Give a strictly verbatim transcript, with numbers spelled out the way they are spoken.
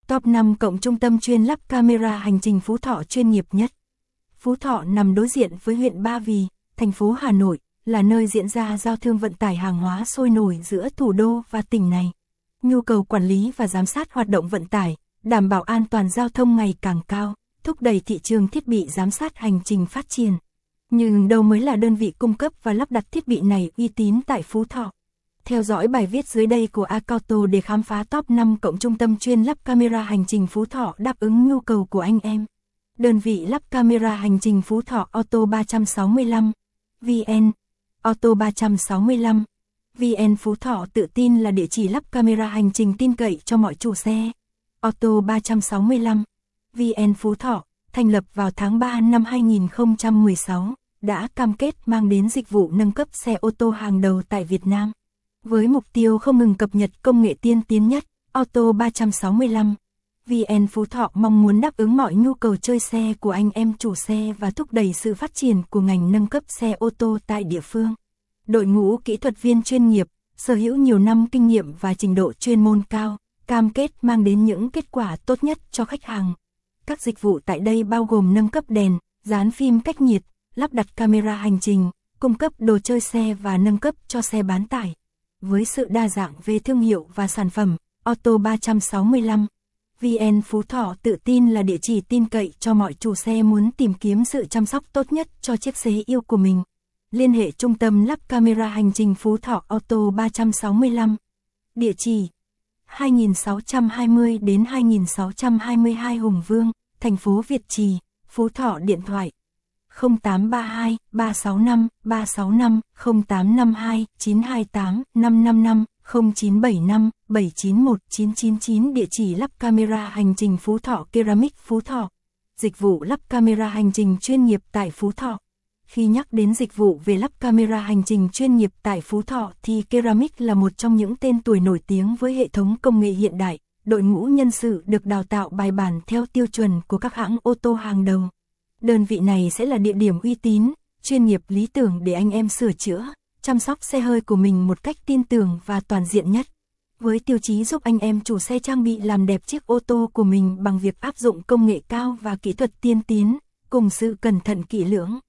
Top năm cộng trung tâm chuyên lắp camera hành trình Phú Thọ chuyên nghiệp nhất. Phú Thọ nằm đối diện với huyện Ba Vì, thành phố Hà Nội, là nơi diễn ra giao thương vận tải hàng hóa sôi nổi giữa thủ đô và tỉnh này. Nhu cầu quản lý và giám sát hoạt động vận tải, đảm bảo an toàn giao thông ngày càng cao, thúc đẩy thị trường thiết bị giám sát hành trình phát triển. Nhưng đâu mới là đơn vị cung cấp và lắp đặt thiết bị này uy tín tại Phú Thọ? Theo dõi bài viết dưới đây của Acauto để khám phá top năm cộng trung tâm chuyên lắp camera hành trình Phú Thọ đáp ứng nhu cầu của anh em. Đơn vị lắp camera hành trình Phú Thọ Auto ba sáu lăm, vê en, Auto ba sáu lăm, vê en Phú Thọ tự tin là địa chỉ lắp camera hành trình tin cậy cho mọi chủ xe. Auto ba sáu lăm, vê en Phú Thọ, thành lập vào tháng ba năm hai nghìn không trăm mười sáu, đã cam kết mang đến dịch vụ nâng cấp xe ô tô hàng đầu tại Việt Nam. Với mục tiêu không ngừng cập nhật công nghệ tiên tiến nhất, Auto ba sáu lăm, vê en Phú Thọ mong muốn đáp ứng mọi nhu cầu chơi xe của anh em chủ xe và thúc đẩy sự phát triển của ngành nâng cấp xe ô tô tại địa phương. Đội ngũ kỹ thuật viên chuyên nghiệp, sở hữu nhiều năm kinh nghiệm và trình độ chuyên môn cao, cam kết mang đến những kết quả tốt nhất cho khách hàng. Các dịch vụ tại đây bao gồm nâng cấp đèn, dán phim cách nhiệt, lắp đặt camera hành trình, cung cấp đồ chơi xe và nâng cấp cho xe bán tải. Với sự đa dạng về thương hiệu và sản phẩm, Auto ba sáu lăm, vê en Phú Thọ tự tin là địa chỉ tin cậy cho mọi chủ xe muốn tìm kiếm sự chăm sóc tốt nhất cho chiếc xe yêu của mình. Liên hệ trung tâm lắp camera hành trình Phú Thọ Auto ba sáu lăm. Địa chỉ hai nghìn sáu trăm hai mươi đến hai nghìn sáu trăm hai mươi hai Hùng Vương, thành phố Việt Trì, Phú Thọ. Điện thoại không tám ba hai ba sáu năm ba sáu năm, không tám năm hai chín hai tám năm năm năm, không chín bảy năm bảy chín một chín chín chín. Địa chỉ lắp camera hành trình Phú Thọ Ceramic Phú Thọ. Dịch vụ lắp camera hành trình chuyên nghiệp tại Phú Thọ. Khi nhắc đến dịch vụ về lắp camera hành trình chuyên nghiệp tại Phú Thọ thì Ceramic là một trong những tên tuổi nổi tiếng với hệ thống công nghệ hiện đại, đội ngũ nhân sự được đào tạo bài bản theo tiêu chuẩn của các hãng ô tô hàng đầu. Đơn vị này sẽ là địa điểm uy tín, chuyên nghiệp lý tưởng để anh em sửa chữa, chăm sóc xe hơi của mình một cách tin tưởng và toàn diện nhất. Với tiêu chí giúp anh em chủ xe trang bị làm đẹp chiếc ô tô của mình bằng việc áp dụng công nghệ cao và kỹ thuật tiên tiến, cùng sự cẩn thận kỹ lưỡng.